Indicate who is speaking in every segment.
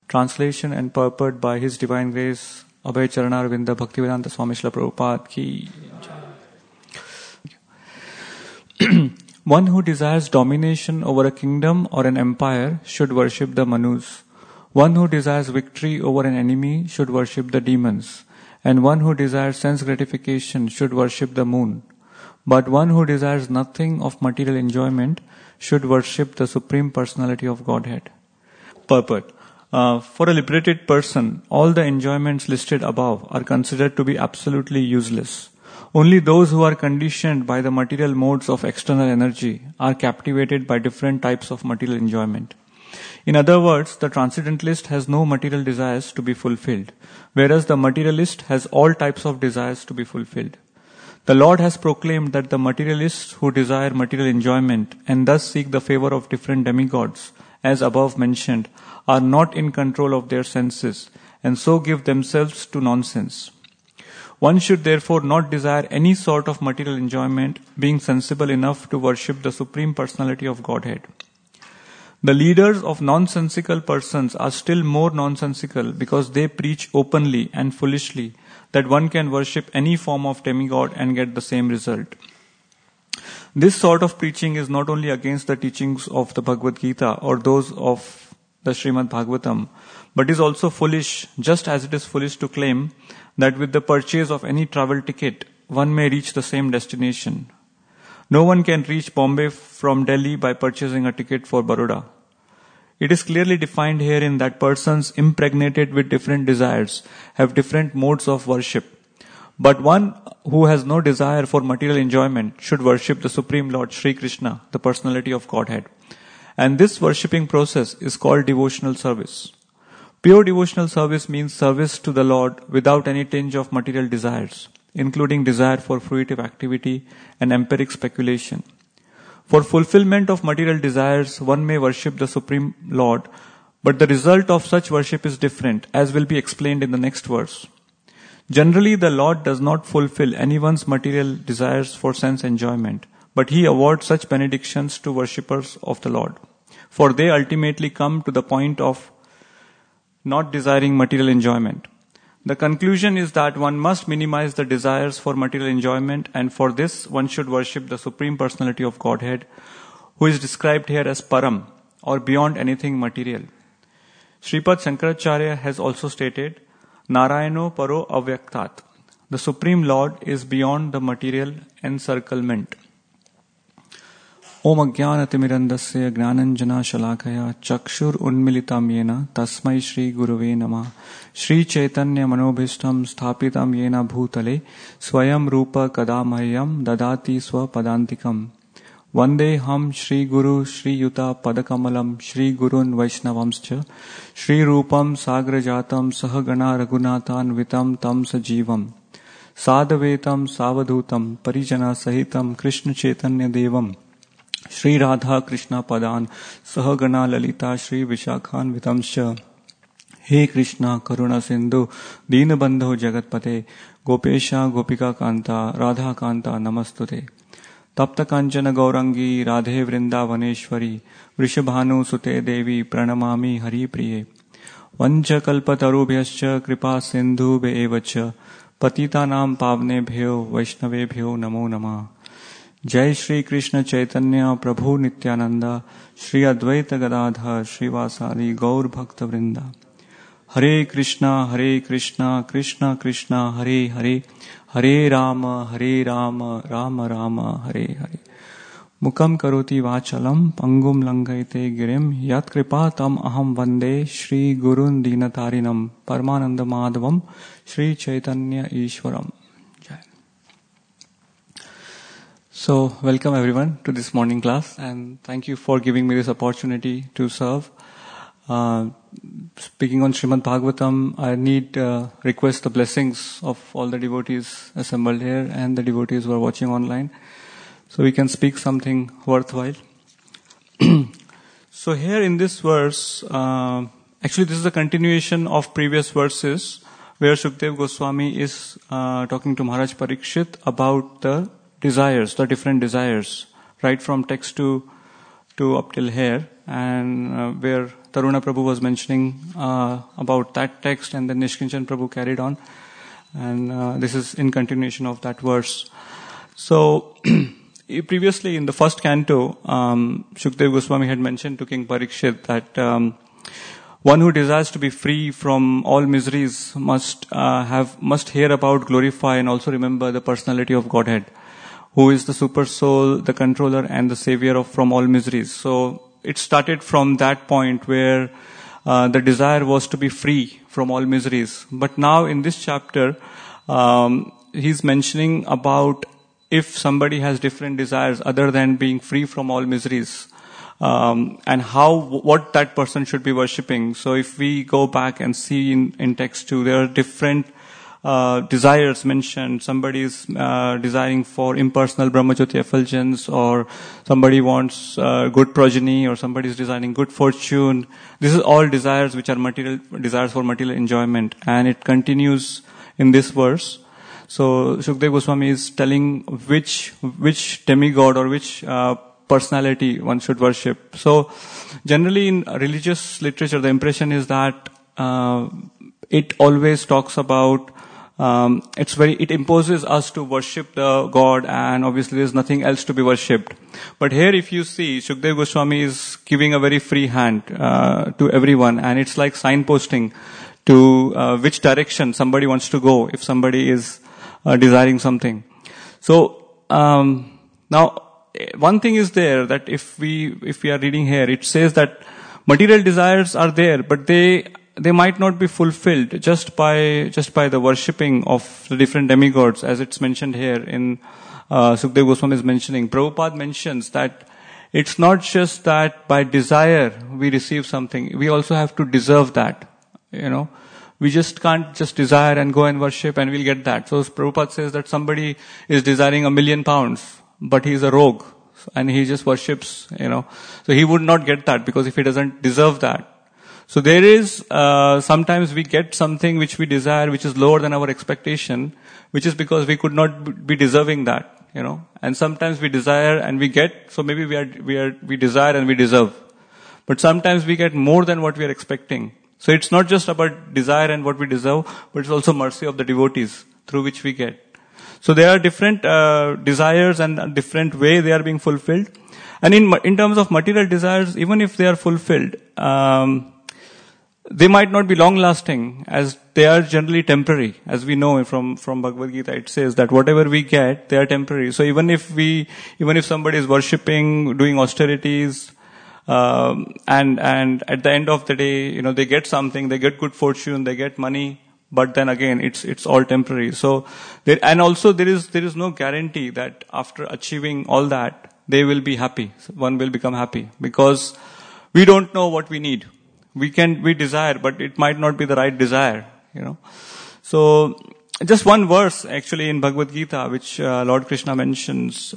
Speaker 1: Translation and purport by His Divine Grace Abhay Charanarvinda Bhaktivedanta Swami Srila Prabhupada ki. One who desires domination over a kingdom or an empire should worship the Manus. One who desires victory over an enemy should worship the demons. And one who desires sense gratification should worship the moon. But one who desires nothing of material enjoyment should worship the Supreme Personality of Godhead. Purport. For a liberated person, all the enjoyments listed above are considered to be absolutely useless. Only those who are conditioned by the material modes of external energy are captivated by different types of material enjoyment. In other words, the transcendentalist has no material desires to be fulfilled, whereas the materialist has all types of desires to be fulfilled. The Lord has proclaimed that the materialists who desire material enjoyment and thus seek the favor of different demigods, as above mentioned, are not in control of their senses and so give themselves to nonsense. One should therefore not desire any sort of material enjoyment, being sensible enough to worship the Supreme Personality of Godhead. The leaders of nonsensical persons are still more nonsensical because they preach openly and foolishly that one can worship any form of demigod and get the same result. This sort of preaching is not only against the teachings of the Bhagavad Gita or those of the Srimad Bhagavatam, but is also foolish, just as it is foolish to claim that with the purchase of any travel ticket, one may reach the same destination. No one can reach Bombay from Delhi by purchasing a ticket for Baroda. It is clearly defined herein that persons impregnated with different desires have different modes of worship. But one who has no desire for material enjoyment should worship the Supreme Lord Sri Krishna, the Personality of Godhead. And this worshipping process is called devotional service. Pure devotional service means service to the Lord without any tinge of material desires, including desire for fruitive activity and empiric speculation. For fulfillment of material desires, one may worship the Supreme Lord, but the result of such worship is different, as will be explained in the next verse. Generally, the Lord does not fulfill anyone's material desires for sense enjoyment, but He awards such benedictions to worshippers of the Lord, for they ultimately come to the point of not desiring material enjoyment. The conclusion is that one must minimize the desires for material enjoyment, and for this one should worship the Supreme Personality of Godhead, who is described here as Param, or beyond anything material. Sripad Shankaracharya has also stated, Narayano Paro Avyaktat. The Supreme Lord is beyond the material encirclement. Om Ajnanatimirandasya Gnananjana Shalakaya Chakshur Unmilitam Yena Tasmai Shri Guruve Namah Shri Chaitanya Manobhishtam Sthapitam Yena Bhutale Swayam Rupa Kadamahyam Dadati Swapadantikam Vande Ham Shri Guru Shri Yuta Padakamalam Shri Gurun Vaishnavamscha Shri Rupam Sagrajatam Sahagana Raghunathan Vitam Tam Sajivam Sadhavetam Savadhutam Parijana Sahitam Krishna Chaitanya Devam Shri Radha Krishna Padan Sahagana Lalita Shri Vishakhan Vitamscha He Krishna Karuna Sindhu Deenabandho Jagatpate Gopesha Gopika Kanta Radha Kanta Namastute Tapta Kanchana Gaurangi Radhe Vrindavaneshwari Vrishabhanu Sute Devi Pranamami Hari Priye Vancha Kalpatarubhyascha Kripa Sindhu Beevacha Patitanam Pavnebhyo Vaishnavebhyo Namo Namah Jai Shri Krishna Chaitanya Prabhu Nityananda Shri Advaita Gadadhar Shri Vasadi Gaur Bhakta Vrinda Hare Krishna Krishna Krishna Hare Hare Hare Rama Rama Rama Hare Hare Mukam Karoti Vachalam Pangum Langaite Girim Yat Kripa Tam Aham Vande Shri Gurun Dinatarinam Paramananda Madhavam Shri Chaitanya Ishwaram. So, welcome everyone to this morning class, and thank you for giving me this opportunity to serve. Speaking on Srimad Bhagavatam, I need request the blessings of all the devotees assembled here and the devotees who are watching online, so we can speak something worthwhile. So here in this verse, actually this is a continuation of previous verses where Shukdev Goswami is talking to Maharaj Parikshit about the desires, the different desires, right from text to up till here. and where Taruna Prabhu was mentioning about that text, and then Nishkinchan Prabhu carried on. And this is in continuation of that verse. So, previously in the first canto, Shukdev Goswami had mentioned to King Parikshit that one who desires to be free from all miseries must hear about, glorify, and also remember the personality of Godhead, who is the super soul, the controller, and the savior from all miseries. So it started from that point where the desire was to be free from all miseries. But now in this chapter, he's mentioning about if somebody has different desires other than being free from all miseries, and what that person should be worshipping. So if we go back and see in text 2, there are different desires mentioned. Somebody is desiring for impersonal Brahmajyoti effulgence, or somebody wants good progeny, or somebody is desiring good fortune. This is all desires which are material desires for material enjoyment, and it continues in this verse. So Shukdev Goswami is telling which demigod or which personality one should worship. So generally in religious literature, the impression is that it always talks about it imposes us to worship the God, and obviously there is nothing else to be worshipped. But here if you see, Shukdev Goswami is giving a very free hand to everyone, and it's like signposting to which direction somebody wants to go if somebody is desiring something. So now one thing is there, that if we are reading here, it says that material desires are there, but they might not be fulfilled just by the worshipping of the different demigods, as it's mentioned here in Shukdev Goswami is mentioning. Prabhupada mentions that it's not just that by desire we receive something, we also have to deserve that. We just can't just desire and go and worship and we'll get that. So Prabhupada says that somebody is desiring £1 million, but he's a rogue and he just worships, So he would not get that because if he doesn't deserve that. So there is, sometimes we get something which we desire, which is lower than our expectation, which is because we could not be deserving that, And sometimes we desire and we get, so maybe we desire and we deserve. But sometimes we get more than what we are expecting. So it's not just about desire and what we deserve, but it's also mercy of the devotees through which we get. So there are different desires and a different way they are being fulfilled. And in terms of material desires, even if they are fulfilled, they might not be long lasting, as they are generally temporary. As we know from Bhagavad Gita, it says that whatever we get, they are temporary. So even if somebody is worshipping, doing austerities, and at the end of the day, they get something, they get good fortune, they get money, but then again, it's all temporary. So there is no guarantee that after achieving all that, they will be happy. One will become happy, because we don't know what we need. We desire, but it might not be the right desire, So just one verse actually in Bhagavad Gita, which Lord Krishna mentions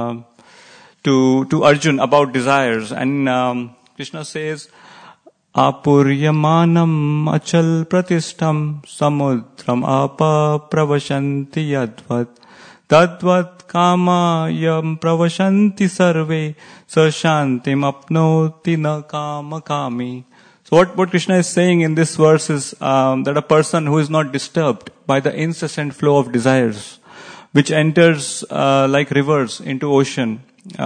Speaker 1: to Arjun about desires, and Krishna says, Apuryamanam achal pratistham samudram apa pravashanti yadvat tadvat kama yam pravashanti sarve sashantim apnoti na kama kami. So what Krishna is saying in this verse is that a person who is not disturbed by the incessant flow of desires, which enters like rivers into ocean,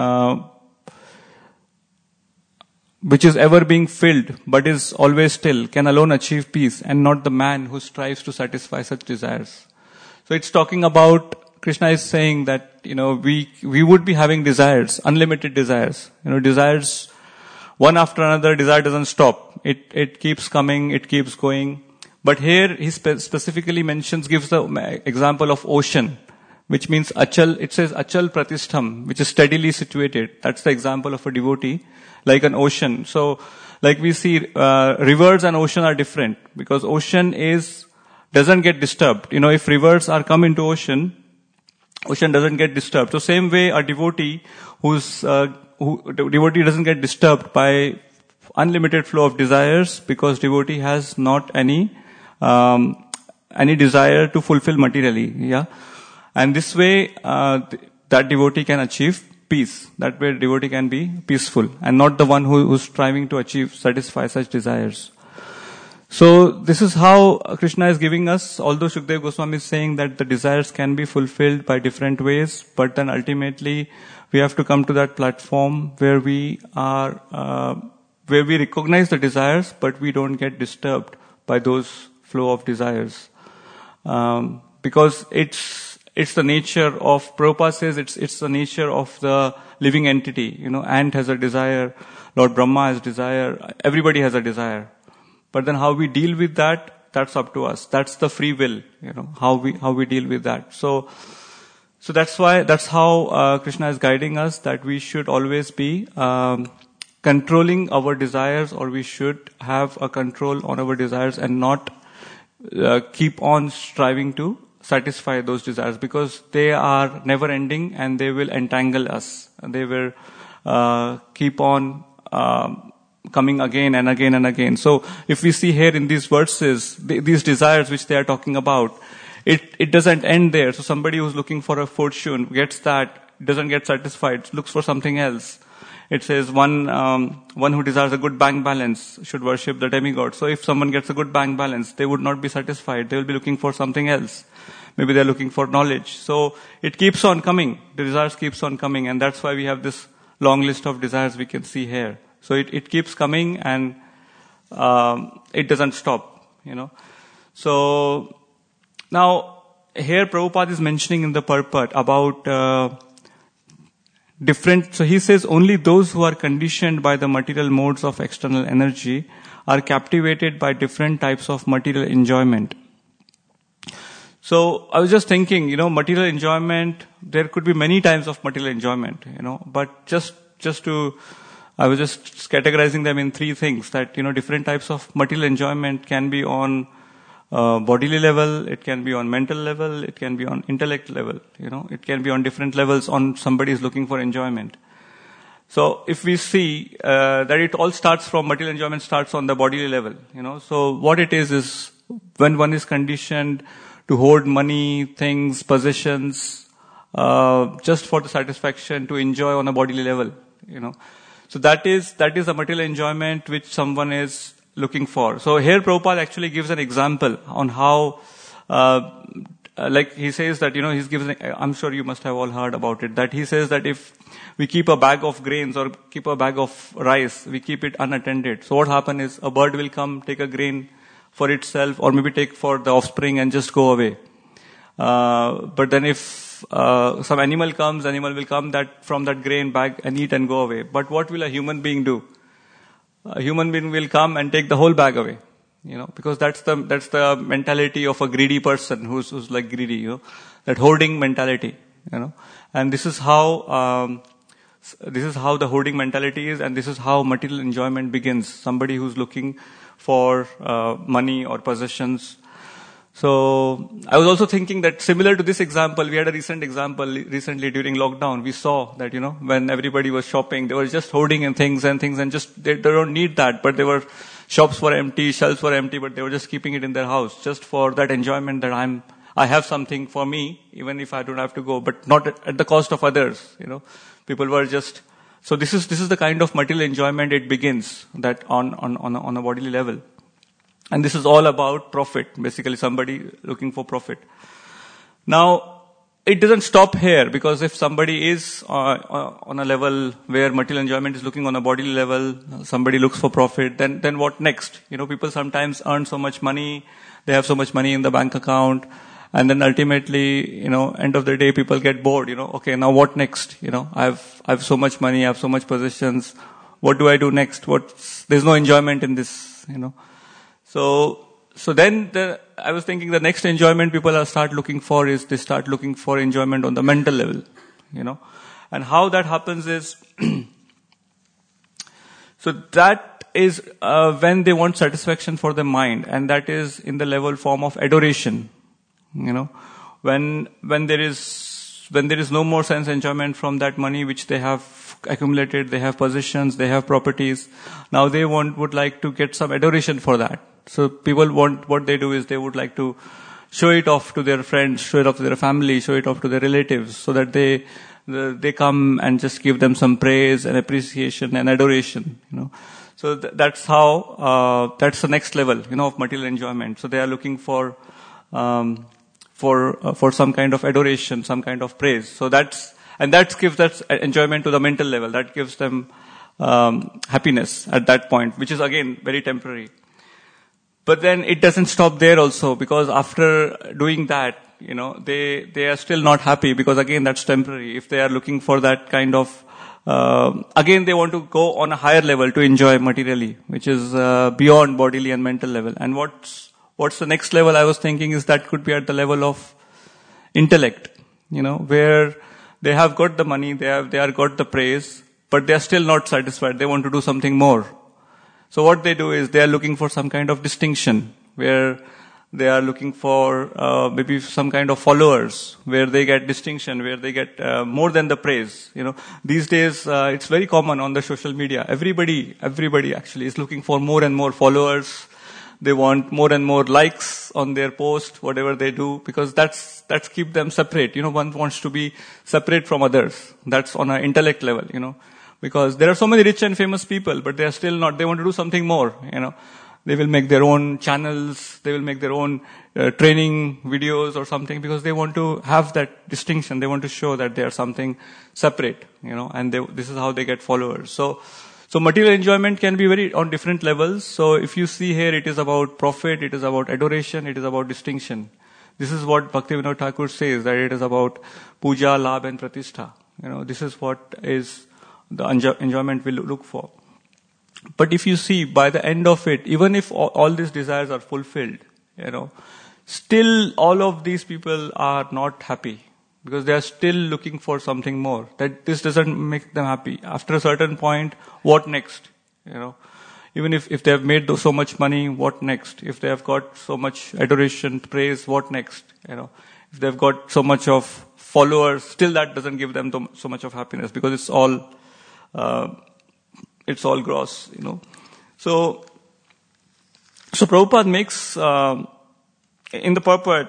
Speaker 1: which is ever being filled but is always still, can alone achieve peace, and not the man who strives to satisfy such desires. So it's talking about, Krishna is saying that, we would be having desires, unlimited desires. Desires, one after another, desire doesn't stop. It keeps coming, it keeps going. But here he specifically gives the example of ocean, which means achal. It says achal pratistham, which is steadily situated. That's the example of a devotee, like an ocean. So, like we see, rivers and ocean are different, because ocean doesn't get disturbed. If rivers are come into ocean doesn't get disturbed. So same way, a devotee devotee doesn't get disturbed by unlimited flow of desires, because devotee has not any desire to fulfill materially. Yeah. And this way, that devotee can achieve peace. That way devotee can be peaceful and not the one who's striving to satisfy such desires. So this is how Krishna is giving us, although Shukdev Goswami is saying that the desires can be fulfilled by different ways, but then ultimately we have to come to that platform where we are, where we recognize the desires, but we don't get disturbed by those flow of desires. Because it's the nature of, Prabhupada says it's the nature of the living entity. Ant has a desire, Lord Brahma has desire, everybody has a desire. But then how we deal with that, that's up to us. That's the free will, how we deal with that. So that's how Krishna is guiding us, that we should always be controlling our desires, or we should have a control on our desires and not keep on striving to satisfy those desires, because they are never ending and they will entangle us. They will keep on coming again and again and again. So if we see here in these verses, these desires which they are talking about, it doesn't end there. So somebody who's looking for a fortune gets that, doesn't get satisfied, looks for something else. It says one who desires a good bank balance should worship the demigod. So if someone gets a good bank balance, they would not be satisfied. They will be looking for something else. Maybe they're looking for knowledge. So it keeps on coming. The desires keeps on coming, and that's why we have this long list of desires we can see here. So it keeps coming and it doesn't stop, So now here Prabhupada is mentioning in the purport about different, so he says only those who are conditioned by the material modes of external energy are captivated by different types of material enjoyment. So I was just thinking, material enjoyment, there could be many types of material enjoyment, but just to, I was just categorizing them in three things, that, different types of material enjoyment can be on bodily level, it can be on mental level, it can be on intellect level, it can be on different levels on somebody is looking for enjoyment. So if we see that it all starts from, material enjoyment starts on the bodily level, so what it is when one is conditioned to hoard money, things, possessions, just for the satisfaction to enjoy on a bodily level, So that is a material enjoyment which someone is looking for. So here Prabhupada actually gives an example on how, like he says that, he's given, I'm sure you must have all heard about it, that he says that if we keep a bag of grains or keep a bag of rice, we keep it unattended. So what happens is a bird will come, take a grain for itself, or maybe take for the offspring and just go away. But then if some animal will come that from that grain bag and eat and go away. But what will a human being do? A human being will come and take the whole bag away, because that's the mentality of a greedy person who's like greedy, that hoarding mentality, and this is how the hoarding mentality is, and this is how material enjoyment begins. Somebody who's looking for money or possessions. So I was also thinking that similar to this example, we had a recent example recently during lockdown. We saw that, when everybody was shopping, they were just hoarding and things and just, they don't need that, but they were, shops were empty, shelves were empty, but they were just keeping it in their house just for that enjoyment that I have something for me, even if I don't have to go, but not at the cost of others, People were just, so this is the kind of material enjoyment it begins, that on a bodily level. And this is all about profit, basically somebody looking for profit. Now, it doesn't stop here, because if somebody is on a level where material enjoyment is looking on a bodily level, somebody looks for profit, then what next? People sometimes earn so much money, they have so much money in the bank account, and then ultimately, end of the day, people get bored, okay, now what next? I have so much money, I have so much possessions, what do I do next? There's no enjoyment in this, So then I was thinking the next enjoyment people start looking for is they start looking for enjoyment on the mental level, And how that happens is, so that is when they want satisfaction for the mind, and that is in the level form of adoration, When there is no more sense enjoyment from that money which they have accumulated, they have possessions, they have properties. Now they would like to get some adoration for that. So people what they do is they would like to show it off to their friends, show it off to their family, show it off to their relatives, so that they they come and just give them some praise and appreciation and adoration, So that's how, that's the next level, of material enjoyment. So they are looking for some kind of adoration, some kind of praise. So that gives that enjoyment to the mental level. That gives them happiness at that point, which is again very temporary. But then it doesn't stop there also, because after doing that, they are still not happy, because again that's temporary. If they are looking for that kind of, again they want to go on a higher level to enjoy materially, which is beyond bodily and mental level. And what's the next level I was thinking is that could be at the level of intellect, where they have got the money, they are got the praise, but they are still not satisfied. They want to do something more. So what they do is they are looking for some kind of distinction, where they are looking for maybe some kind of followers, where they get distinction, where they get more than the praise. These days it's very common on the social media. Everybody actually is looking for more and more followers. They want more and more likes on their post, whatever they do, because that's keep them separate. One wants to be separate from others. That's on an intellect level, because there are so many rich and famous people, but they are still not. They want to do something more, They will make their own channels. They will make their own training videos or something, because they want to have that distinction. They want to show that they are something separate, and this is how they get followers. So material enjoyment can be very on different levels. So if you see here, it is about profit, it is about adoration, it is about distinction. This is what Bhaktivinoda Thakur says, that it is about puja, labh and pratishtha. This is what is the enjoyment we look for. But if you see, by the end of it, even if all these desires are fulfilled, still all of these people are not happy, because they are still looking for something more. That this doesn't make them happy. After a certain point, what next? Even if they have made so much money, what next? If they have got so much adoration, praise, what next? If they've got so much of followers, still that doesn't give them so much of happiness, because it's all gross, So Prabhupada makes, in the purport,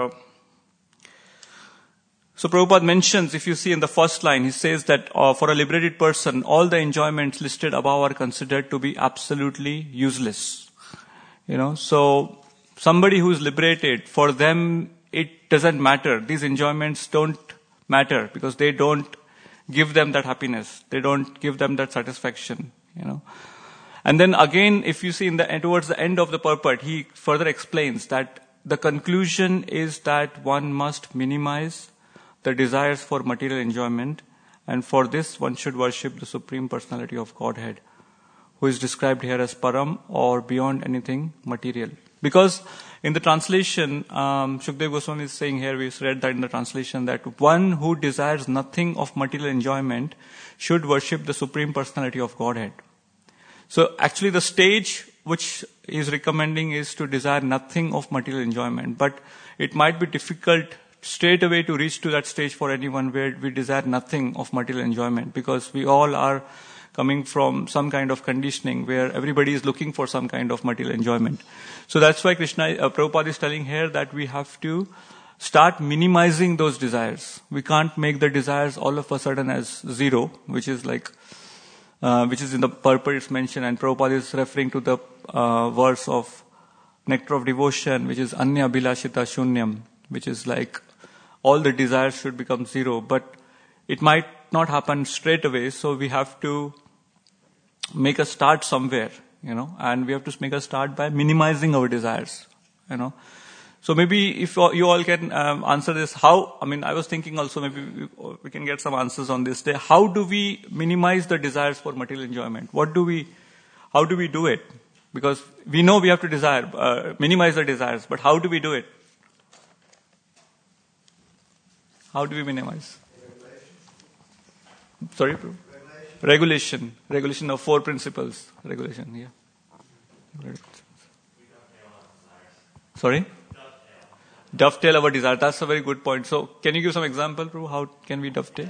Speaker 1: so Prabhupada mentions, if you see in the first line, he says that for a liberated person, all the enjoyments listed above are considered to be absolutely useless. So somebody who is liberated, for them it doesn't matter. These enjoyments don't matter, because they don't give them that happiness. They don't give them that satisfaction, And then again, if you see towards the end of the purport, he further explains that the conclusion is that one must minimize the desires for material enjoyment, and for this one should worship the Supreme Personality of Godhead, who is described here as Param, or beyond anything material. Because in the translation, Shukdev Goswami is saying here, we read that in the translation, that one who desires nothing of material enjoyment should worship the Supreme Personality of Godhead. So actually the stage which he is recommending is to desire nothing of material enjoyment. But it might be difficult straight away to reach to that stage for anyone where we desire nothing of material enjoyment, because we all are coming from some kind of conditioning where everybody is looking for some kind of material enjoyment. So that's why Prabhupada is telling here that we have to start minimizing those desires. We can't make the desires all of a sudden as zero, which is in the purport it's mentioned, and Prabhupada is referring to the verse of Nectar of Devotion, which is Anya Abhilashita Shunyam, which is like all the desires should become zero, but it might not happen straight away, so we have to make a start somewhere, and we have to make a start by minimizing our desires, So maybe if you all can answer this, how, I was thinking also maybe we can get some answers on this day. How do we minimize the desires for material enjoyment? How do we do it? Because we know we have to minimize the desires, but how do we do it? How do we minimize? Sorry, bro? Regulation of 4 principles. Regulation, yeah. Sorry? Dovetail our desire. That's a very good point. So, can you give some example, bro? How can we dovetail?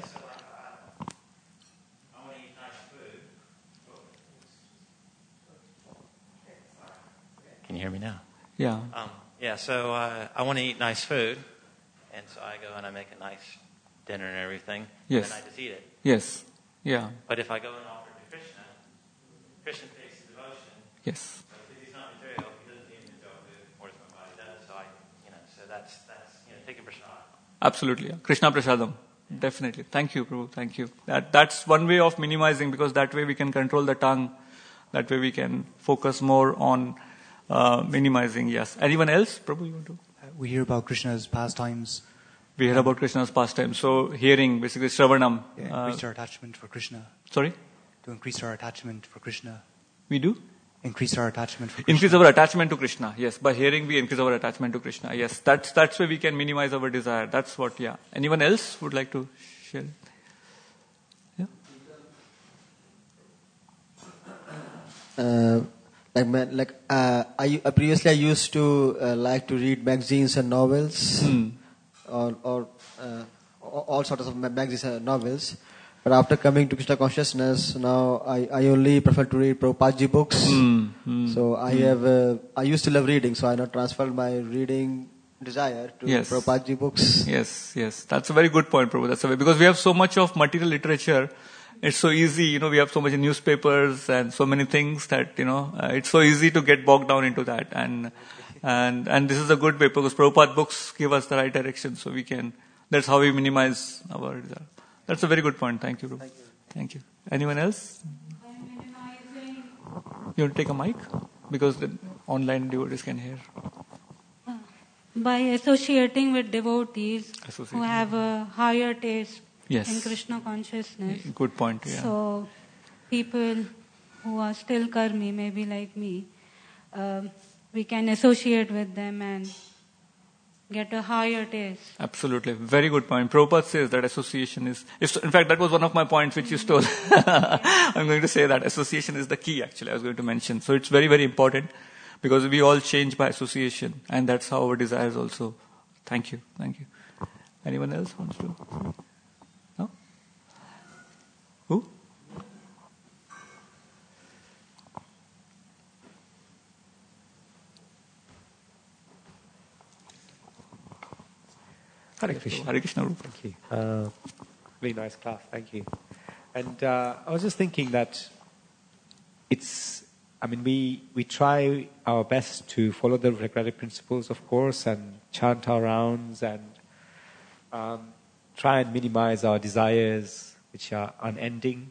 Speaker 2: Can you hear me now?
Speaker 1: Yeah.
Speaker 2: So I want to eat nice food, and so I go and I make a nice dinner and everything,
Speaker 1: Yes.
Speaker 2: then I just eat it.
Speaker 1: Yes. Yeah.
Speaker 2: But if I go and offer it to Krishna, Krishna takes the devotion.
Speaker 1: Yes.
Speaker 2: So if he's not material, he doesn't need me to go to what my body does. So that's taking prasad.
Speaker 1: Absolutely. Yeah. Krishna Prasadam. Definitely. Thank you, Prabhu. Thank you. That's one way of minimizing, because that way we can control the tongue. That way we can focus more on minimizing. Yes. Anyone else? Prabhu, you want to?
Speaker 3: We hear about Krishna's pastimes.
Speaker 1: We hear about Krishna's pastime. So hearing, basically, Shravanam.
Speaker 3: Increase our attachment for Krishna.
Speaker 1: Sorry?
Speaker 3: To increase our attachment for Krishna.
Speaker 1: We do?
Speaker 3: Increase our attachment for Krishna.
Speaker 1: Increase our attachment to Krishna. Yes. By hearing, we increase our attachment to Krishna. Yes. That's where we can minimize our desire. That's what, yeah. Anyone else would like to share? Yeah?
Speaker 4: Previously I used to like to read magazines and novels, or all sorts of magazines and novels. But after coming to Krishna consciousness, now I only prefer to read Prabhupada books. So I used to love reading, so I now transferred my reading desire to Prabhupada books.
Speaker 1: Yes. That's a very good point, Prabhu. Because we have so much of material literature. It's so easy, we have so much in newspapers and so many things that, it's so easy to get bogged down into that. And this is a good way, because Prabhupada books give us the right direction, so that's how we minimize our desire. That's a very good point. Thank you, Prabhu. Thank you. Anyone else? You want to take a mic? Because the online devotees can hear.
Speaker 5: By associating with devotees who have a higher taste in Krishna consciousness.
Speaker 1: Good point, yeah.
Speaker 5: So, people who are still karmi, maybe like me, we can associate with them and get a higher taste.
Speaker 1: Absolutely. Very good point. Prabhupada says that association is... In fact, that was one of my points which you stole. I'm going to say that association is the key, actually, I was going to mention. So it's very, very important, because we all change by association, and that's how our desires also. Thank you. Anyone else wants to... No? Who?
Speaker 6: Hare Krishna.
Speaker 1: Hare Krishna.
Speaker 6: Thank you. Very nice class. Thank you. And I was just thinking that we try our best to follow the Vajrayana principles, of course, and chant our rounds and try and minimize our desires, which are unending.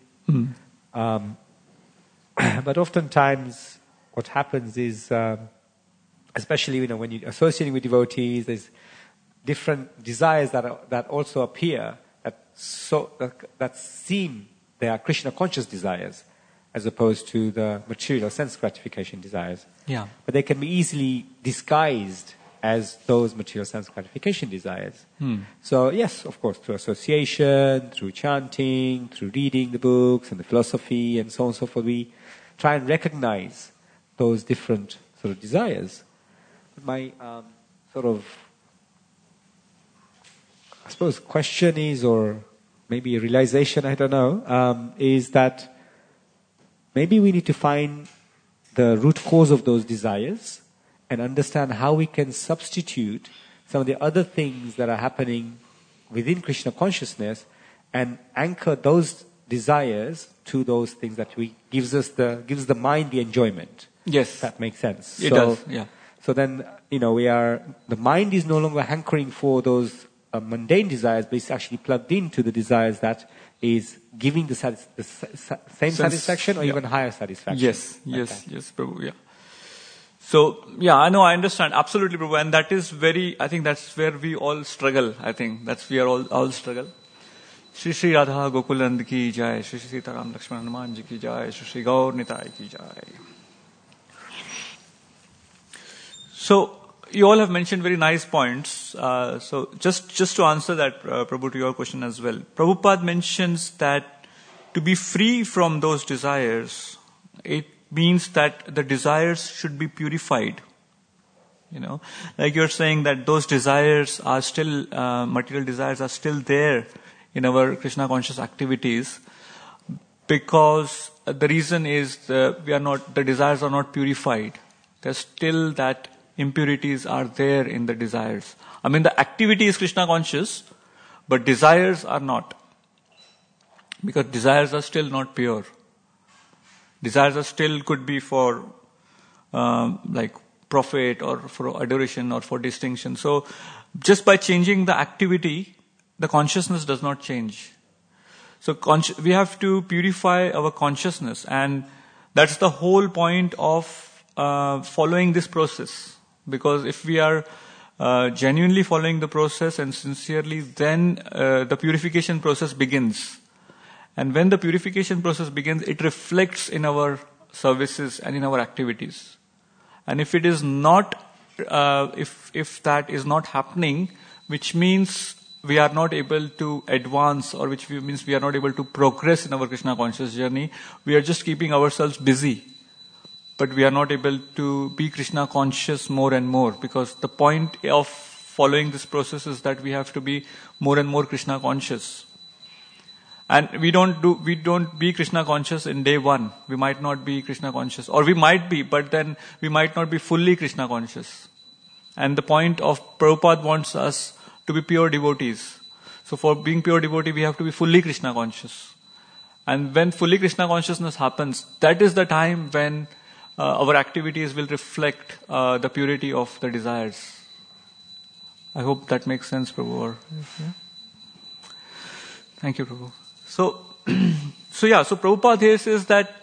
Speaker 6: But oftentimes, what happens is, especially when you're associating with devotees, there's different desires that also appear that seem they are Krishna conscious desires, as opposed to the material sense gratification desires.
Speaker 1: Yeah.
Speaker 6: But they can be easily disguised as those material sense gratification desires. So yes, of course, through association, through chanting, through reading the books and the philosophy and so on and so forth, we try and recognize those different sort of desires. My I suppose question is, or maybe a realization, I don't know, is that maybe we need to find the root cause of those desires and understand how we can substitute some of the other things that are happening within Krishna consciousness and anchor those desires to those things that gives the mind the enjoyment.
Speaker 1: Yes.
Speaker 6: That makes sense.
Speaker 1: It does, yeah.
Speaker 6: So then, the mind is no longer hankering for those mundane desires, but it's actually plugged into the desires that is giving the same satisfaction or even higher satisfaction.
Speaker 1: Yes, Prabhu, yeah. So, I know, I understand. Absolutely, Prabhu. And that is I think that's where we all struggle. I think that's where all struggle. Shri Shri Radha Gokuland ki jai, Shri Shri Sitaram Lakshman Hanuman ji ki jai, Shri Shri Gaur Nitai ki jai. So, you all have mentioned very nice points. So just to answer that, Prabhu, to your question as well. Prabhupada mentions that to be free from those desires, it means that the desires should be purified. Like you're saying that those desires are still, material desires are still there in our Krishna conscious activities, because the reason is the desires are not purified. There's still impurities are there in the desires. The activity is Krishna conscious, But desires are not. Because desires are still not pure. Desires are still could be for like profit or for adoration or for distinction. So just by changing the activity, the consciousness does not change. So we have to purify our consciousness, and that's the whole point of following this process. Because if we are genuinely following the process and sincerely, then the purification process begins. And when the purification process begins, it reflects in our services and in our activities. And if it is not, if that is not happening, which means we are not able to advance, or which means we are not able to progress in our Krishna conscious journey, we are just keeping ourselves busy. But we are not able to be Krishna conscious more and more, because the point of following this process is that we have to be more and more Krishna conscious. And we don't be Krishna conscious in day one. We might not be Krishna conscious, or we might be, but then we might not be fully Krishna conscious. And the point of Prabhupada wants us to be pure devotees. So for being pure devotee, we have to be fully Krishna conscious. And when fully Krishna consciousness happens, that is the time when our activities will reflect the purity of the desires. I hope that makes sense, Prabhu. Yeah? Thank you, Prabhu. So Prabhupada here says that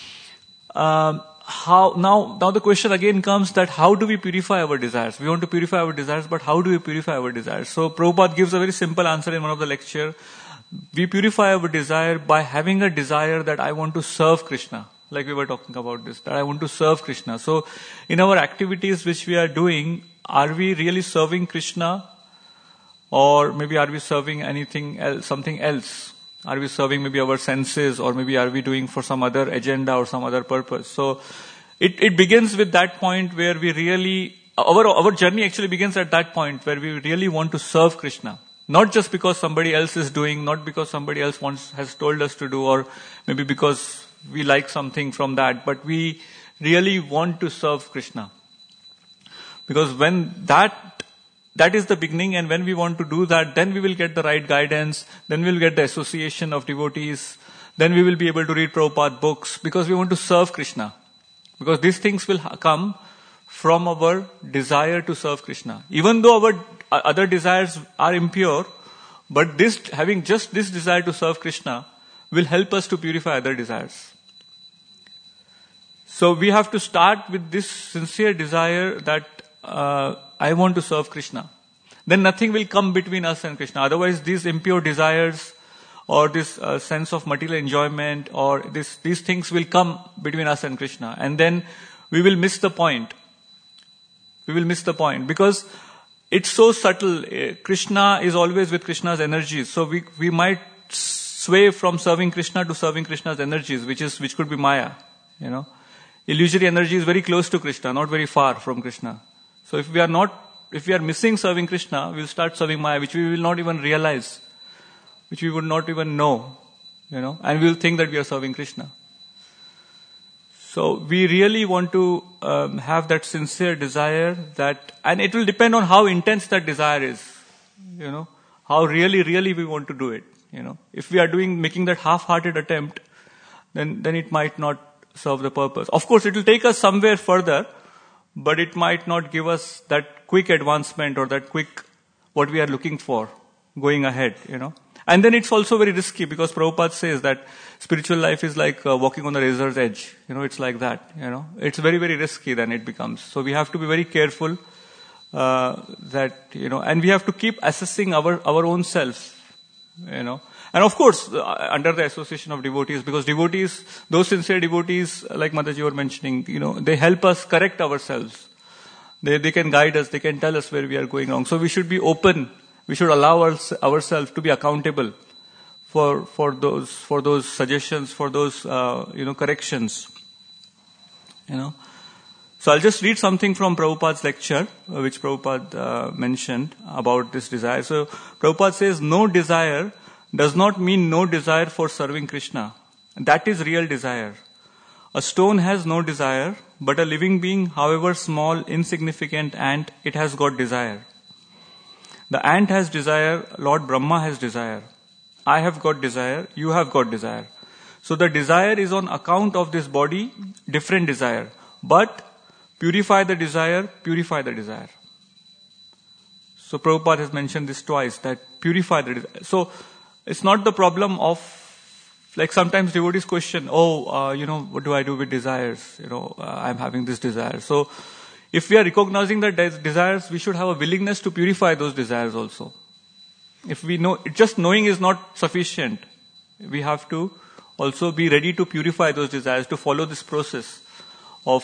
Speaker 1: how now the question again comes that how do we purify our desires? We want to purify our desires, but how do we purify our desires? So Prabhupada gives a very simple answer in one of the lecture. We purify our desire by having a desire that I want to serve Krishna. Like we were talking about this, that I want to serve Krishna. So in our activities which we are doing, are we really serving Krishna? Or maybe are we serving anything else, something else? Are we serving maybe our senses, or maybe are we doing for some other agenda or some other purpose? So it begins with that point where we really, our journey actually begins at that point where we really want to serve Krishna. Not just because somebody else is doing, not because somebody else has told us to do, or maybe because we like something from that, but we really want to serve Krishna. Because when that is the beginning, and when we want to do that, then we will get the right guidance, then we will get the association of devotees, then we will be able to read Prabhupada books, because we want to serve Krishna. Because these things will come from our desire to serve Krishna. Even though our other desires are impure, but having just this desire to serve Krishna will help us to purify other desires. So we have to start with this sincere desire that I want to serve Krishna. Then nothing will come between us and Krishna. Otherwise, these impure desires or this sense of material enjoyment or these things will come between us and Krishna. And then we will miss the point. We will miss the point because it's so subtle. Krishna is always with Krishna's energies. So we might sway from serving Krishna to serving Krishna's energies, which could be Maya. Illusory energy is very close to Krishna, not very far from Krishna. So if we are missing serving Krishna, we'll start serving Maya, which we will not even realize, which we would not even know, and we'll think that we are serving Krishna. So we really want to have that sincere desire and it will depend on how intense that desire is, how really, really we want to do it, If we are making that half-hearted attempt, then it might not serve the purpose. Of course, it will take us somewhere further, but it might not give us that quick advancement or that quick what we are looking for going ahead, And then it's also very risky because Prabhupada says that spiritual life is like walking on the razor's edge. It's like that, It's very, very risky then it becomes. So we have to be very careful and we have to keep assessing our own selves, And of course, under the association of devotees, because devotees, those sincere devotees, like Mataji were mentioning, they help us correct ourselves. They can guide us, they can tell us where we are going wrong. So we should be open. We should allow ourselves to be accountable for those suggestions, for those corrections. So I'll just read something from Prabhupada's lecture, which Prabhupada mentioned about this desire. So Prabhupada says, no desire does not mean no desire for serving Krishna. That is real desire. A stone has no desire, but a living being, however small, insignificant ant, it has got desire. The ant has desire, Lord Brahma has desire. I have got desire, you have got desire. So the desire is on account of this body, different desire. But purify the desire, purify the desire. So Prabhupada has mentioned this twice, that purify the desire. So it's not the problem of, like sometimes devotees question, what do I do with desires? I'm having this desire. So if we are recognizing that desires, we should have a willingness to purify those desires also. If we know, just knowing is not sufficient. We have to also be ready to purify those desires, to follow this process of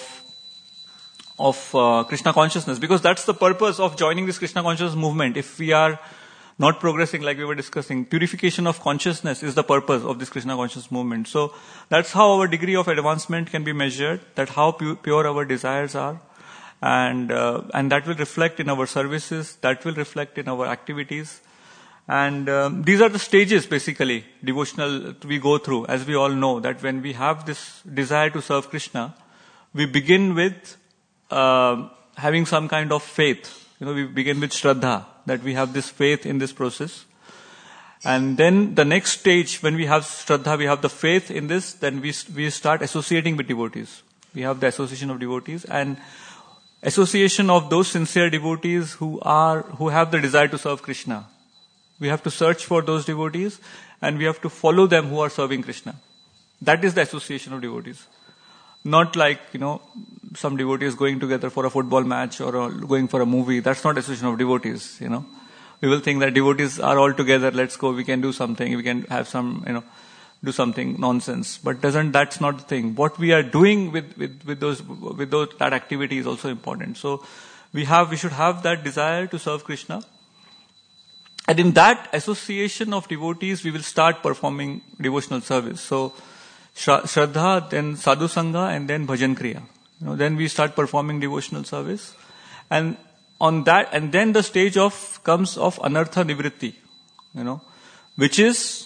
Speaker 1: Krishna consciousness. Because that's the purpose of joining this Krishna consciousness movement. If we are not progressing like we were discussing, purification of consciousness is the purpose of this Krishna consciousness movement. So that's how our degree of advancement can be measured, that how pure our desires are. And that will reflect in our services, that will reflect in our activities. And these are the stages, basically, devotional we go through. As we all know, that when we have this desire to serve Krishna, we begin with having some kind of faith. We begin with Shraddha, that we have this faith in this process. And then the next stage, when we have Shraddha, we have the faith in this, then we start associating with devotees. We have the association of devotees, and association of those sincere devotees who have the desire to serve Krishna. We have to search for those devotees, and we have to follow them who are serving Krishna. That is the association of devotees. Not like, some devotees going together for a football match or going for a movie. That's not association of devotees, We will think that devotees are all together, let's go, we can do something, we can have some, do something nonsense. But that's not the thing. What we are doing with that activity is also important. So we should have that desire to serve Krishna. And in that association of devotees, we will start performing devotional service. So Shraddha, then Sadhu Sangha, and then Bhajan Kriya. Then we start performing devotional service. And on that, and then the stage comes of Anartha Nivritti, which is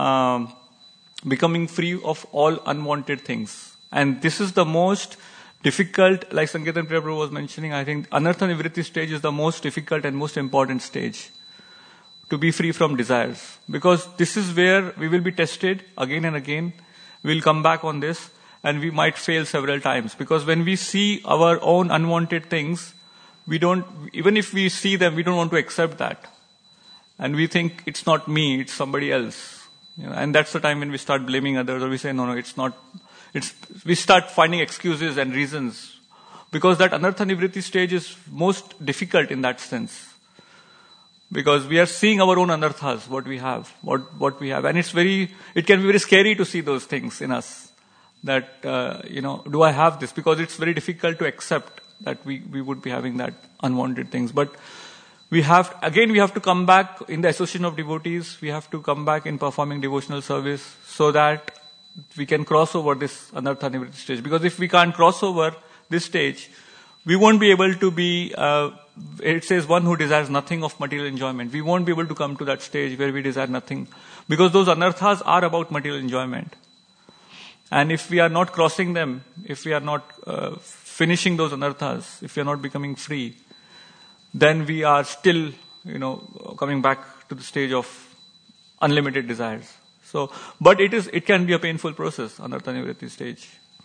Speaker 1: becoming free of all unwanted things. And this is the most difficult, like Sankirtan Priya Prabhu was mentioning, I think Anartha Nivritti stage is the most difficult and most important stage. To be free from desires. Because this is where we will be tested again and again. We'll come back on this and we might fail several times. Because when we see our own unwanted things, even if we see them, we don't want to accept that. And we think it's not me, it's somebody else. And that's the time when we start blaming others, or we say, no, it's not. We start finding excuses and reasons. Because that Anartha Nivritti stage is most difficult in that sense. Because we are seeing our own anarthas, what we have. And it can be very scary to see those things in us. That, do I have this? Because it's very difficult to accept that we would be having that unwanted things. But we have to come back in the association of devotees. We have to come back in performing devotional service so that we can cross over this Anartha Nivritti stage. Because if we can't cross over this stage, we won't be able to be, it says one who desires nothing of material enjoyment. We won't be able to come to that stage where we desire nothing. Because those anarthas are about material enjoyment. And if we are not crossing them, if we are not finishing those anarthas, if we are not becoming free, then we are still, coming back to the stage of unlimited desires. So, but it can be a painful process, Anartha Nivritti stage.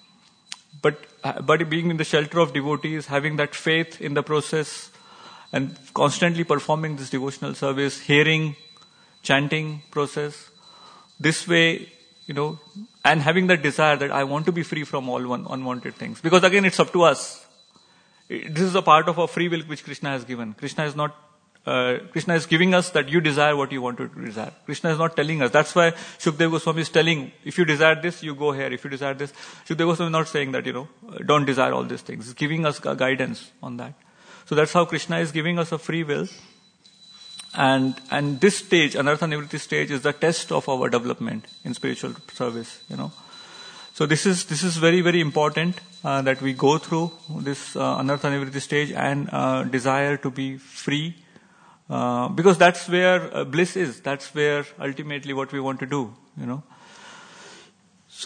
Speaker 1: But being in the shelter of devotees, having that faith in the process, and constantly performing this devotional service, hearing, chanting process, this way, and having that desire that I want to be free from all unwanted things. Because again, it's up to us. This is a part of our free will which Krishna has given. Krishna is giving us that you desire what you want to desire. Krishna is not telling us. That's why Shukdev Goswami is telling, if you desire this, you go here. If you desire this, Shukdev Goswami is not saying that, don't desire all these things. He's giving us guidance on that. So that's how Krishna is giving us a free will. And this stage, Anartha Nivritti stage, is the test of our development in spiritual service, So this is very, very important that we go through this Anartha Nivritti stage and desire to be free. Because that's where bliss is. That's where ultimately what we want to do, So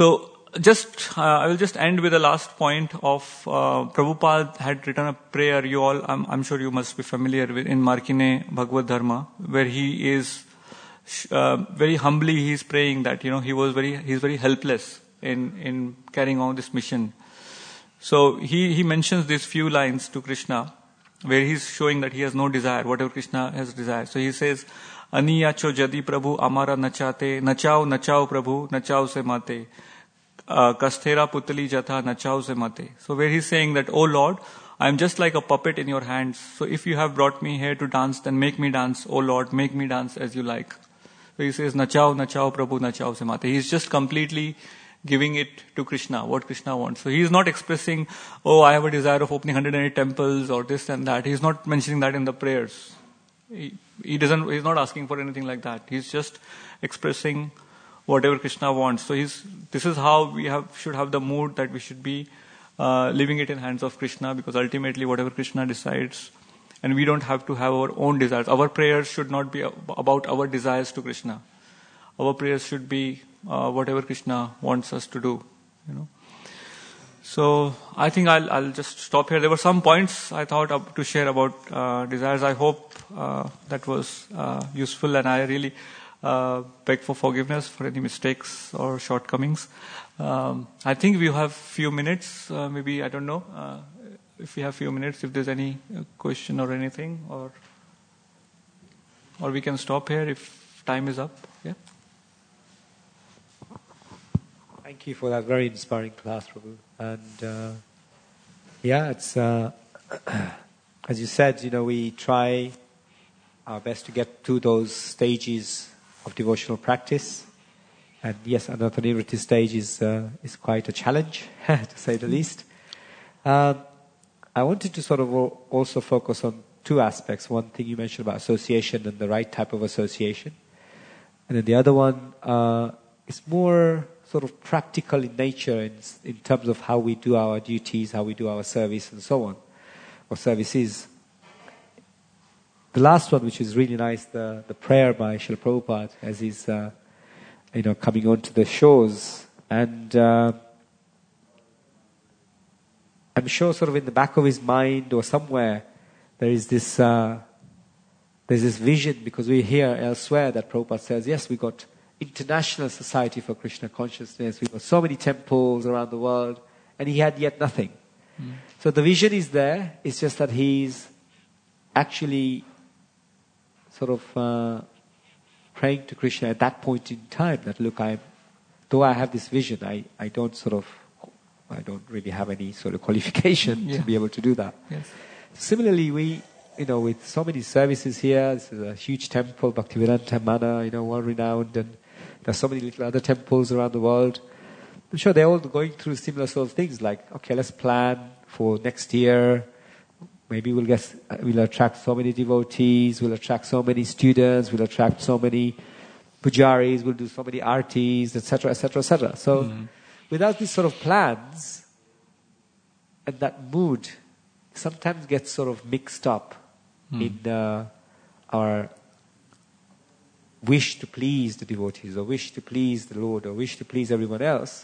Speaker 1: I will just end with the last point of Prabhupada had written a prayer. You all, I'm sure you must be familiar with, in Markine Bhagavad Dharma, where he is very humbly he's praying that he's very helpless in carrying on this mission. So he mentions these few lines to Krishna, where he's showing that he has no desire, whatever Krishna has desired. So he says, Aniyacho jadi Prabhu amara nachate, nachao Prabhu, nachao se mate. Kasthera putali jatha nachao se mate. So where he's saying that, oh Lord, I am just like a puppet in your hands. So if you have brought me here to dance, then make me dance. Oh Lord, make me dance as you like. So he says, nachao Prabhu, nachao se mate. He's just completely giving it to Krishna, what Krishna wants. So he is not expressing, oh, I have a desire of opening 108 temples or this and that. He's not mentioning that in the prayers. He's not asking for anything like that. He's just expressing whatever Krishna wants. So this is how we should have the mood, that we should be leaving it in hands of Krishna, because ultimately whatever Krishna decides, and we don't have to have our own desires. Our prayers should not be about our desires to Krishna. Our prayers should be whatever Krishna wants us to do. So I think I'll just stop here. There were some points I thought to share about desires. I hope that was useful, and I really beg for forgiveness for any mistakes or shortcomings. I think we have few minutes. Maybe, I don't know, if we have few minutes, if there's any question or anything, or we can stop here if time is up. Yeah.
Speaker 6: Thank you for that very inspiring class, Prabhu. And it's as you said, we try our best to get to those stages of devotional practice. And yes, Anapanirvritti stage is quite a challenge, to say the least. I wanted to sort of also focus on two aspects. One thing you mentioned about association and the right type of association. And then the other one is more sort of practical in nature in terms of how we do our duties, how we do our service and so on, or services. The last one, which is really nice, the prayer by Srila Prabhupada as he's coming onto the shores. And I'm sure sort of in the back of his mind or somewhere there's this vision, because we hear elsewhere that Prabhupada says, yes, we got International Society for Krishna Consciousness, we've got so many temples around the world, and he had yet nothing. So the vision is there, it's just that he's actually sort of praying to Krishna at that point in time that, look, though I have this vision, I don't really have any sort of qualification to be able to do that.
Speaker 1: Yes.
Speaker 6: Similarly, we, with so many services here, this is a huge temple, Bhaktivedanta Mana, world renowned, and there's so many little other temples around the world. I'm sure they're all going through similar sort of things, like, okay, let's plan for next year. Maybe we'll attract so many devotees, we'll attract so many students, we'll attract so many pujaris, we'll do so many artis, etc., etc., etc. So, without these sort of plans, and that mood sometimes gets sort of mixed up in our wish to please the devotees, or wish to please the Lord, or wish to please everyone else.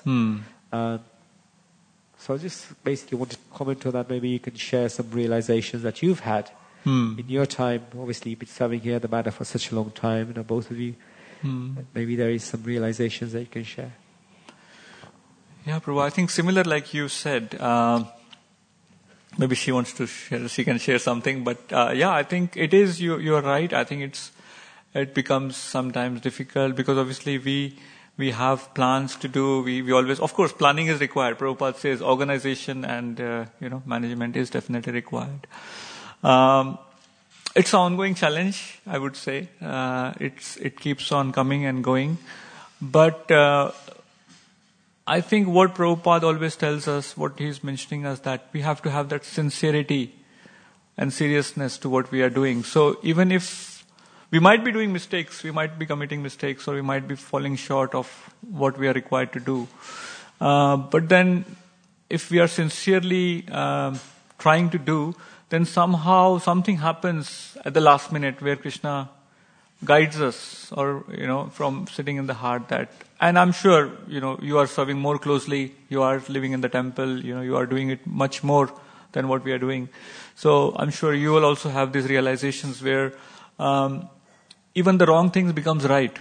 Speaker 6: So I just basically wanted to comment on that. Maybe you can share some realizations that you've had in your time. Obviously, you've been serving here, the Mana, for such a long time, both of you. Maybe there is some realizations that you can share.
Speaker 1: Yeah, Prabhu, I think similar like you said. Maybe she wants to share, she can share something. But I think it is, you're right. I think it becomes sometimes difficult, because obviously we have plans to do. We always, of course, planning is required. Prabhupada says organization and management is definitely required. It's an ongoing challenge, I would say. It keeps on coming and going, but I think what Prabhupada always tells us, what he's mentioning us, that we have to have that sincerity and seriousness to what we are doing. So even if we might be doing mistakes, we might be committing mistakes, or we might be falling short of what we are required to do. But then if we are sincerely trying to do, then somehow something happens at the last minute where Krishna guides us, or from sitting in the heart. That, and I'm sure you are serving more closely. You are living in the temple. You are doing it much more than what we are doing. So I'm sure you will also have these realizations where even the wrong things becomes right.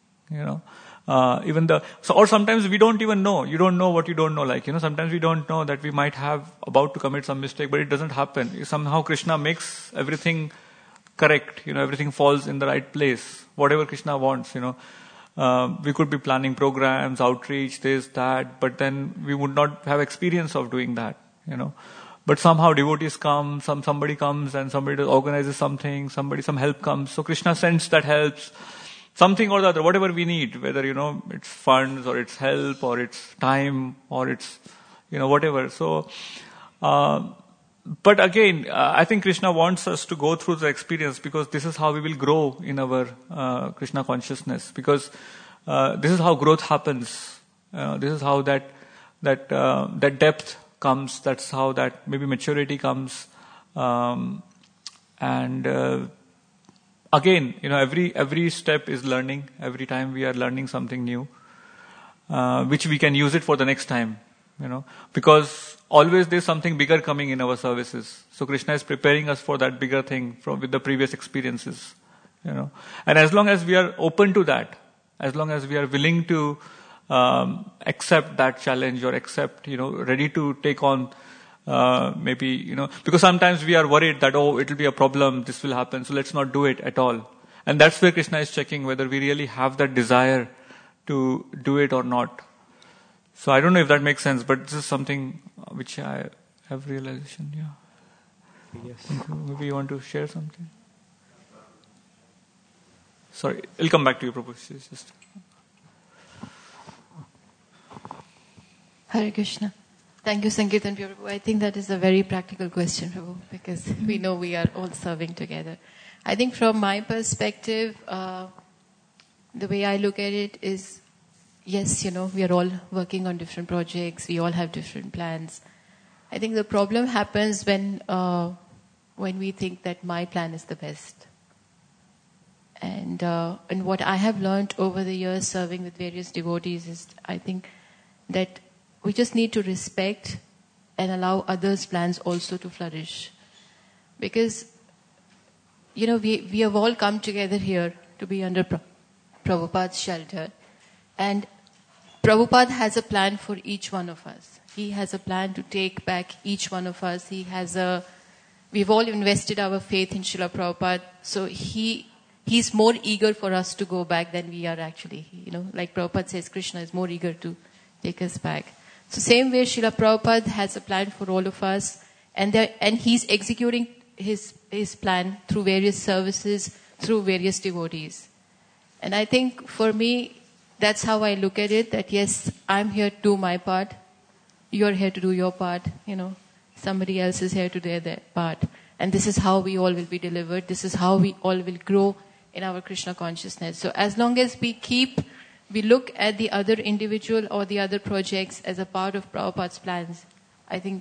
Speaker 1: Or sometimes we don't even know. You don't know what you don't know. Sometimes we don't know that we might have about to commit some mistake, but it doesn't happen. Somehow Krishna makes everything correct. Everything falls in the right place. Whatever Krishna wants. We could be planning programs, outreach, this, that, but then we would not have experience of doing that. But somehow devotees come, somebody comes and somebody organizes something, some help comes. So Krishna sends that helps. Something or the other, whatever we need, whether, it's funds or it's help or it's time or it's, whatever. So, but again, I think Krishna wants us to go through the experience, because this is how we will grow in our Krishna consciousness, because this is how growth happens. This is how that depth comes. That's how that maybe maturity comes. Again, every step is learning. Every time we are learning something new, which we can use it for the next time, because always there's something bigger coming in our services. So Krishna is preparing us for that bigger thing with the previous experiences, And as long as we are open to that, as long as we are willing to accept that challenge, or accept, ready to take on maybe, because sometimes we are worried that, it will be a problem, this will happen, so let's not do it at all. And that's where Krishna is checking whether we really have that desire to do it or not. So I don't know if that makes sense, but this is something which I have realization,
Speaker 6: Yes.
Speaker 1: Maybe you want to share something? Sorry, I'll come back to you, Prabhu. Just...
Speaker 7: Hare Krishna. Thank you, Sankirtan Prabhu. I think that is a very practical question, Prabhu, because we know we are all serving together. I think from my perspective, the way I look at it is, yes, we are all working on different projects. We all have different plans. I think the problem happens when we think that my plan is the best. And what I have learned over the years serving with various devotees is, I think that we just need to respect and allow others' plans also to flourish. Because, we have all come together here to be under Prabhupada's shelter. And Prabhupada has a plan for each one of us. He has a plan to take back each one of us. We've all invested our faith in Srila Prabhupada. So he's more eager for us to go back than we are actually. Like Prabhupada says, Krishna is more eager to take us back. So same way Srila Prabhupada has a plan for all of us, and he's executing his plan through various services, through various devotees. And I think for me, that's how I look at it, that yes, I'm here to do my part, you're here to do your part, somebody else is here to do their part. And this is how we all will be delivered, this is how we all will grow in our Krishna consciousness. So as long as we look at the other individual or the other projects as a part of Prabhupada's plans, I think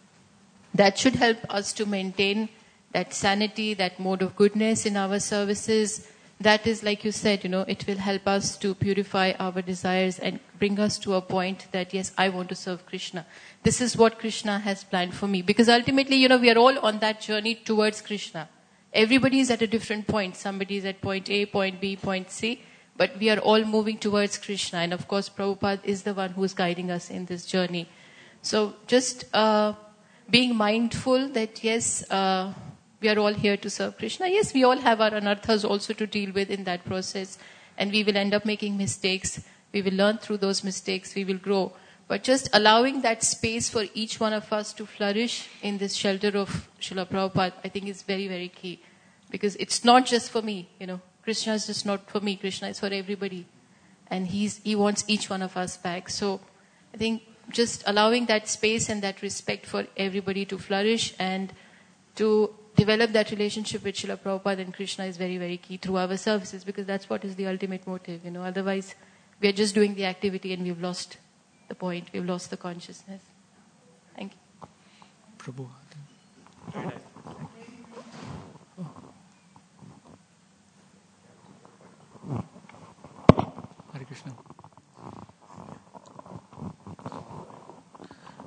Speaker 7: that should help us to maintain that sanity, that mode of goodness in our services. That is, like you said, it will help us to purify our desires and bring us to a point that, yes, I want to serve Krishna. This is what Krishna has planned for me. Because ultimately, we are all on that journey towards Krishna. Everybody is at a different point. Somebody is at point A, point B, point C. But we are all moving towards Krishna. And of course, Prabhupada is the one who is guiding us in this journey. So just being mindful that, yes, we are all here to serve Krishna. Yes, we all have our anarthas also to deal with in that process. And we will end up making mistakes. We will learn through those mistakes. We will grow. But just allowing that space for each one of us to flourish in this shelter of Srila Prabhupada, I think is very, very key. Because it's not just for me, Krishna is just not for me. Krishna is for everybody. And he wants each one of us back. So I think just allowing that space and that respect for everybody to flourish and to develop that relationship with Srila Prabhupada and Krishna is very, very key through our services, because that's what is the ultimate motive. Otherwise, we are just doing the activity and we've lost the point. We've lost the consciousness. Thank you.
Speaker 1: Prabhu.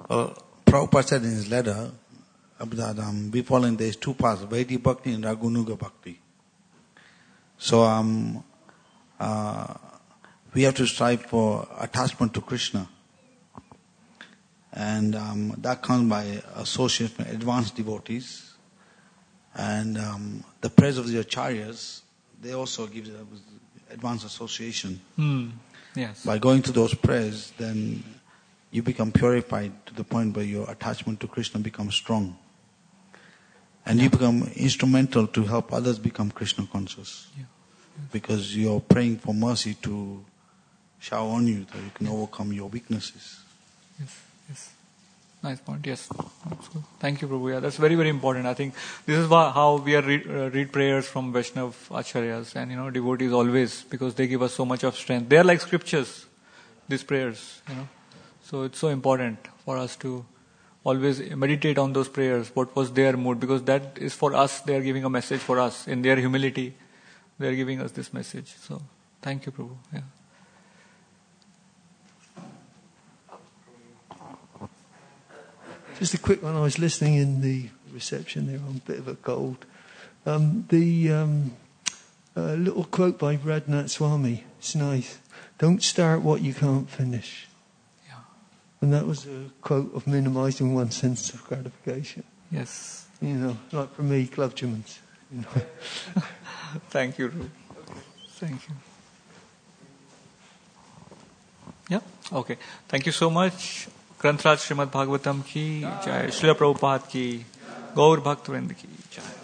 Speaker 8: Prabhupada said in his letter that we fall in these two paths, Vaidhi Bhakti and Raghunuga Bhakti. So we have to strive for attachment to Krishna. And that comes by association with advanced devotees. And the prayers of the acharyas, they also give advanced association.
Speaker 1: Yes.
Speaker 8: By going to those prayers, then you become purified to the point where your attachment to Krishna becomes strong. And you become instrumental to help others become Krishna conscious.
Speaker 1: Yeah.
Speaker 8: Because you're praying for mercy to shower on you, that you can overcome your weaknesses.
Speaker 1: Yes. Nice point. Yes. That's good. Thank you, Prabhu. Yeah, that's very, very important. I think this is how we are read prayers from Vaishnav Acharyas and devotees always, because they give us so much of strength. They are like scriptures, these prayers. So it's so important for us to always meditate on those prayers. What was their mood? Because that is for us. They are giving a message for us in their humility. They are giving us this message. So thank you, Prabhu. Yeah.
Speaker 9: Just a quick one. I was listening in the reception there on a bit of a cold. The little quote by Radhanath Swami. It's nice. Don't start what you can't finish.
Speaker 1: Yeah.
Speaker 9: And that was a quote of minimizing one's sense of gratification.
Speaker 1: Yes.
Speaker 9: Like for me, Glovjamans.
Speaker 1: Thank you, Ru. Thank you. Yeah. Okay. Thank you so much. ग्रंथराज Shrimad Bhagavatam की जय, श्रील प्रभुपाद की, गौर भक्तवृंद की जय.